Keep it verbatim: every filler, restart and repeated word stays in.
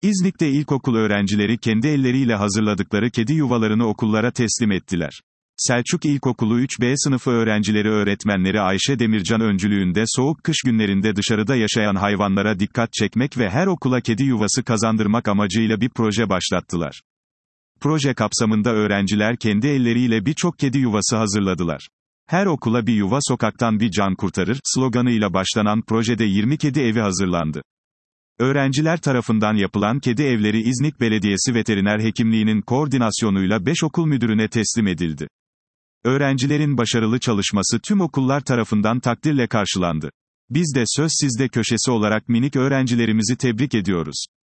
İznik'te ilkokul öğrencileri kendi elleriyle hazırladıkları kedi yuvalarını okullara teslim ettiler. Selçuk İlkokulu üç B sınıfı öğrencileri öğretmenleri Ayşe Demircan öncülüğünde soğuk kış günlerinde dışarıda yaşayan hayvanlara dikkat çekmek ve her okula kedi yuvası kazandırmak amacıyla bir proje başlattılar. Proje kapsamında öğrenciler kendi elleriyle birçok kedi yuvası hazırladılar. Her okula bir yuva sokaktan bir can kurtarır sloganıyla başlanan projede yirmi kedi evi hazırlandı. Öğrenciler tarafından yapılan kedi evleri İznik Belediyesi Veteriner Hekimliği'nin koordinasyonuyla beş okul müdürüne teslim edildi. Öğrencilerin başarılı çalışması tüm okullar tarafından takdirle karşılandı. Biz de Söz Sizde köşesi olarak minik öğrencilerimizi tebrik ediyoruz.